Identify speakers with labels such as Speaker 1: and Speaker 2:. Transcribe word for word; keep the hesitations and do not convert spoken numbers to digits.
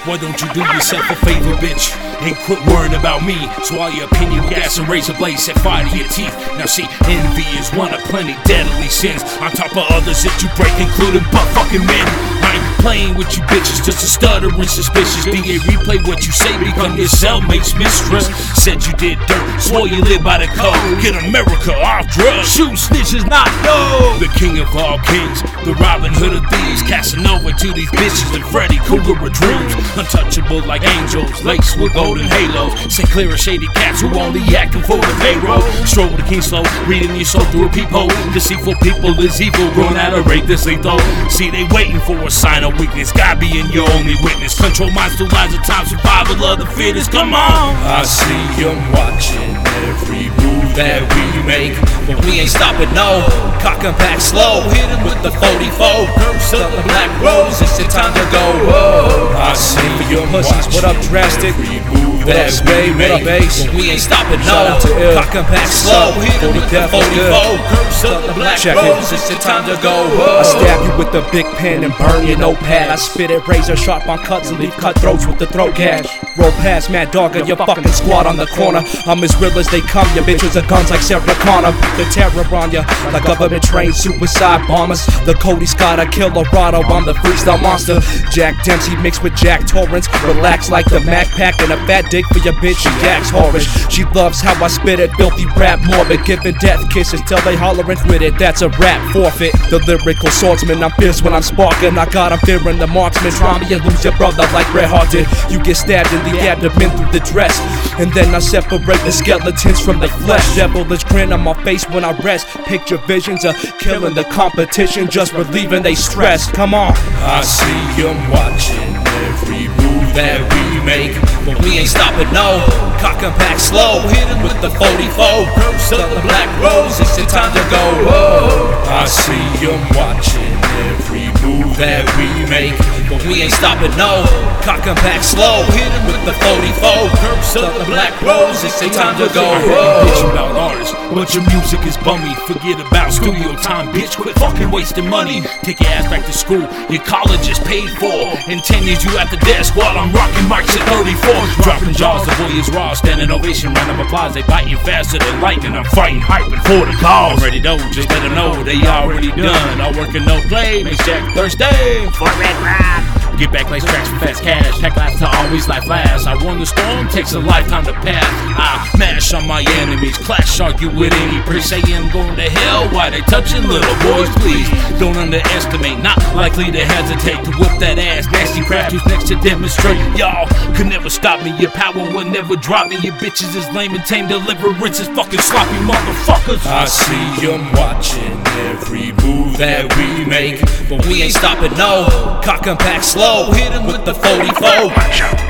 Speaker 1: Why don't you do yourself a favor, bitch, and quit worrying about me? Swallow your opinion with gas and razor blades, set fire to your teeth. Now see, envy is one of plenty deadly sins, on top of others that you break, including butt fucking men. I ain't playing with you bitches, just a stuttering suspicious. D A replay what you say, become your cellmate's mistress. Said you did dirt, swore you live by the code. Get America off drugs, shoot snitches, not no. The king of all kings, the Robin Hood of thieves, Casanova to these bitches and Freddy Krueger of dreams. Untouchable like angels, laced with golden halos. Say clear of shady cats who only acting for the payroll. Stroll with the king slow, reading your soul through a peephole. Deceitful people is evil, grown at a rate that's lethal. See, they waiting for a sign of weakness, God being your only witness. Control minds through lies of time, survival of the fittest, come on.
Speaker 2: I see them watching every move that we make, but we ain't stopping, no. Cock 'em back slow, hit 'em with the forty-four. Curse up the black rose, it's your time to go. Whoa. I see them watching what up, drastic every move that we make, but we ain't stopping, no. Cock 'em back slow, hit 'em with the forty-four. Curse up the black rose, it's your time to go. Whoa. I stab you with the big pen and burn your notepad. I spit it razor sharp on cuts and leave cutthroats with the throat gash. Roll past Mad Dog and your fucking squad on the corner. I'm as real as they come, your bitches are guns like Sarah Connor. The terror on ya, like government trained suicide bombers. The Cody Scott, a killer Rado, I'm the freestyle monster. Jack Dempsey mixed with Jack Torrance. Relax like the Mac Pack and a fat dick for your bitch, she acts horish. She loves how I spit it, filthy rap morbid. Giving death kisses till they holler and quit it, that's a rap forfeit. The lyrical swordsman, I'm fierce when I'm sparking. I got 'em fearing the marksman. Try me and lose your brother like Red Hart did. You get stabbed in the abdomen through the dress, and then I separate the skeletons from the flesh. Devilish grin on my face when I rest. Picture visions of killing the competition, just relieving they stress. Come on. I see them watching every move that we make, but we ain't stopping, no. Cock 'em back slow, hit 'em with the forty-four. Curse up the black rose, it's your time to go. Whoa. I see them watching every move that we make, but we ain't stopping, no. Cock 'em back slow, hit 'em with the forty-four. Curse up the black rose, it's your time to go.
Speaker 1: Whoa. Bitch about artists, but your music is bummy. Forget about studio time, bitch, quit fucking wasting money. Take your ass back to school, your college is paid for. In ten years you at the desk while I'm rocking mics at thirty-four. Dropping jaws, the boy is raw, standing ovation, round of applause. They biting faster than lightning, I'm fighting, hyping for the cause. I'm ready though, just let them know they already done. All work and no play, makes Jack thirsty for red rap. Get back, place tracks for fast cash. Pack life to always life last. I won the storm, takes a lifetime to pass. I mash on my enemies, clash, argue with any prick. Say I'm going to hell, why they touching little boys, please. Don't underestimate, not likely to hesitate to whip that ass. Nasty crap who's next to demonstrate. Y'all could never stop me, your power will never drop me. Your bitches is lame and tame, deliverance is fucking sloppy motherfuckers.
Speaker 2: I see them watching every move that we make, but we ain't stopping, no. Cock 'em back slow, hit 'em with the forty-four.